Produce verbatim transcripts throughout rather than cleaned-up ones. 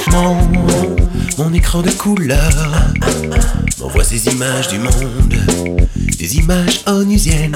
doucement mon écran de couleur m'envoie ces images du monde, des images onusiennes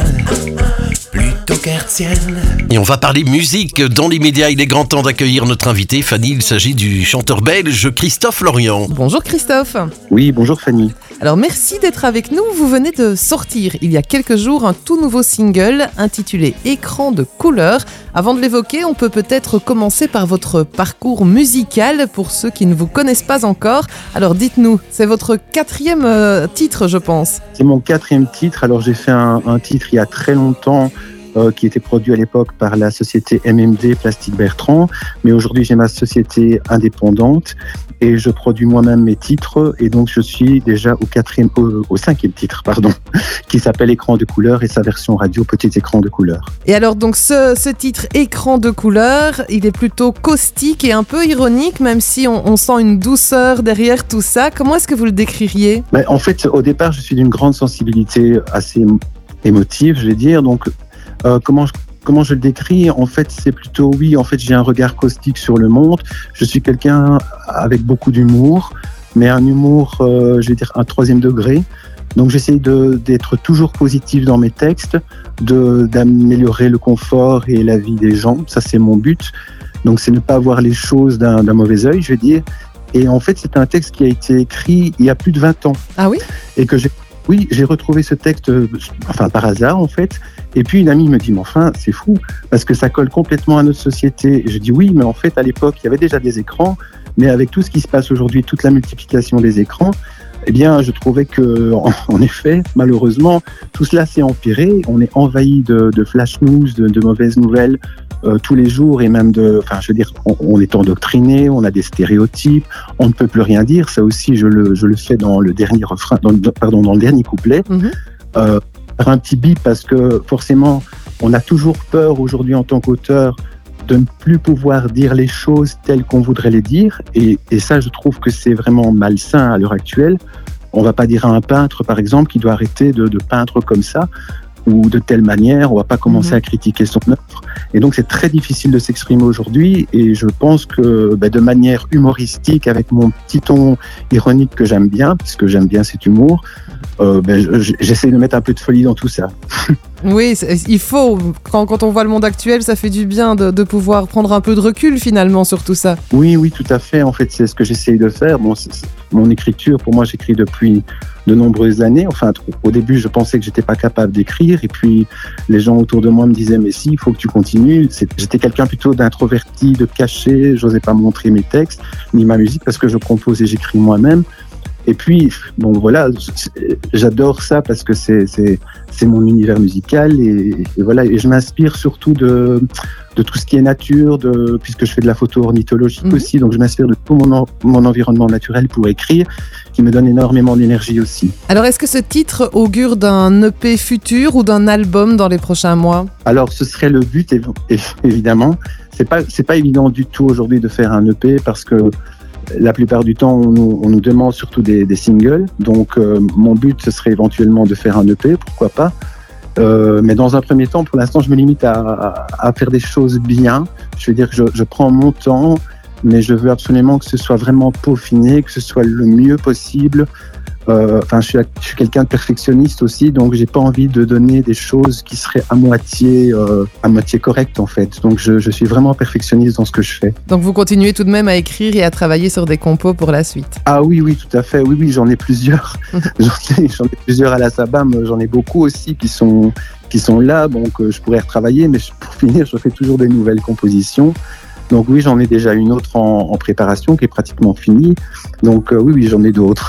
plutôt qu'hertziennes. Et on va parler musique. Dans l'immédiat, il est grand temps d'accueillir notre invité. Fanny, il s'agit du chanteur belge Christophe Lorient. Bonjour Christophe. Oui, bonjour Fanny. Alors merci d'être avec nous. Vous venez de sortir il y a quelques jours un tout nouveau single intitulé Écran de couleur. Avant de l'évoquer, on peut peut-être commencer par votre parcours musical pour ceux qui ne vous connaissent pas encore. Alors dites-nous, c'est votre quatrième euh, titre, je pense. C'est mon quatrième titre. Alors j'ai fait un, un titre il y a très longtemps euh, qui était produit à l'époque par la société M M D Plastique Bertrand. Mais aujourd'hui j'ai ma société indépendante et je produis moi-même mes titres. Et donc je suis déjà au quatrième, au, au cinquième titre, pardon, qui s'appelle Écran de couleur et sa version radio Petit écran de couleur. Et alors donc ce, ce titre Écran de couleur, il est plutôt caustique et un peu ironique, même si on, on sent une douceur derrière tout ça. Comment est-ce que vous le décririez ? Mais en fait, au départ, je suis d'une grande sensibilité assez émotive, je vais dire. Donc, euh, comment je Comment je le décris ? En fait, c'est plutôt, oui, en fait, j'ai un regard caustique sur le monde. Je suis quelqu'un avec beaucoup d'humour, mais un humour, euh, je vais dire, un troisième degré. Donc, j'essaye de, d'être toujours positif dans mes textes, de, d'améliorer le confort et la vie des gens. Ça, c'est mon but. Donc, c'est ne pas voir les choses d'un, d'un mauvais œil, je vais dire. Et en fait, c'est un texte qui a été écrit il y a plus de vingt ans. Ah oui ? Et que j'ai, oui, j'ai retrouvé ce texte, euh, enfin, par hasard, en fait. Et puis une amie me dit, mais enfin, c'est fou, parce que ça colle complètement à notre société. Et je dis oui, mais en fait, à l'époque, il y avait déjà des écrans, mais avec tout ce qui se passe aujourd'hui, toute la multiplication des écrans, eh bien, je trouvais que, en, en effet, malheureusement, tout cela s'est empiré. On est envahi de, de flash news, de, de mauvaises nouvelles euh, tous les jours, et même de, enfin, je veux dire, on, on est endoctriné, on a des stéréotypes, on ne peut plus rien dire. Ça aussi, je le, je le fais dans le dernier refrain, dans le, pardon, dans le dernier couplet. Mm-hmm. Euh, un petit bip parce que forcément on a toujours peur aujourd'hui en tant qu'auteur de ne plus pouvoir dire les choses telles qu'on voudrait les dire et, et ça je trouve que c'est vraiment malsain à l'heure actuelle. On va pas dire à un peintre par exemple qu'il doit arrêter de, de peindre comme ça ou de telle manière, on va pas commencer mmh. à critiquer son œuvre et donc c'est très difficile de s'exprimer aujourd'hui et je pense que bah, de manière humoristique avec mon petit ton ironique que j'aime bien parce que j'aime bien cet humour, Euh, ben, j'essaie de mettre un peu de folie dans tout ça. Oui, il faut. Quand, quand on voit le monde actuel, ça fait du bien de, de pouvoir prendre un peu de recul finalement sur tout ça. Oui, oui, tout à fait. En fait, c'est ce que j'essaie de faire. Bon, c'est, c'est, mon écriture, pour moi, j'écris depuis de nombreuses années. Enfin, au début, je pensais que j'étais pas capable d'écrire. Et puis, les gens autour de moi me disaient, mais si, il faut que tu continues. C'est, j'étais quelqu'un plutôt d'introverti, de caché. J'osais pas montrer mes textes, ni ma musique, parce que je compose et j'écris moi-même. Et puis, bon voilà, j'adore ça parce que c'est, c'est, c'est mon univers musical et, et voilà, et je m'inspire surtout de, de tout ce qui est nature, de, puisque je fais de la photo ornithologique mmh. aussi, donc je m'inspire de tout mon, mon environnement naturel pour écrire, qui me donne énormément d'énergie aussi. Alors, est-ce que ce titre augure d'un E P futur ou d'un album dans les prochains mois ? Alors, ce serait le but, évidemment. C'est pas, c'est pas évident du tout aujourd'hui de faire un E P parce que la plupart du temps, on nous, on nous demande surtout des, des singles. Donc, euh, mon but, ce serait éventuellement de faire un E P, pourquoi pas. Euh, mais dans un premier temps, pour l'instant, je me limite à, à, à faire des choses bien. Je veux dire que je, je prends mon temps, mais je veux absolument que ce soit vraiment peaufiné, que ce soit le mieux possible. Euh, enfin, je suis, je suis quelqu'un de perfectionniste aussi, donc j'ai pas envie de donner des choses qui seraient à moitié, euh, à moitié correctes en fait. Donc je, je suis vraiment perfectionniste dans ce que je fais. Donc vous continuez tout de même à écrire et à travailler sur des compos pour la suite. Ah oui, oui, tout à fait. Oui, oui, j'en ai plusieurs. j'en, ai, j'en ai plusieurs à la Sabam. J'en ai beaucoup aussi qui sont qui sont là. Donc euh, je pourrais retravailler, mais pour finir, je fais toujours des nouvelles compositions. Donc oui, j'en ai déjà une autre en, en préparation qui est pratiquement finie. Donc euh, oui, oui, j'en ai d'autres.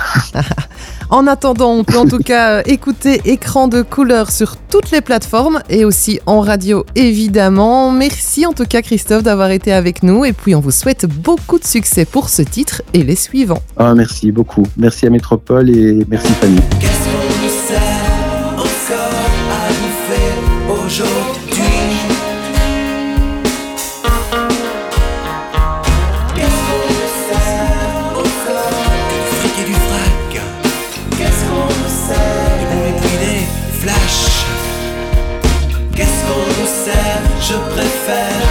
En attendant, on peut en tout cas écouter Écran de couleur sur toutes les plateformes et aussi en radio évidemment. Merci en tout cas Christophe d'avoir été avec nous et puis on vous souhaite beaucoup de succès pour ce titre et les suivants. Ah, merci beaucoup. Merci à Métropole et merci Fanny. Qu'est-ce qu'on nous sert encore à bouffer aujourd'hui? Flash, qu'est-ce qu'on nous sert? Je préfère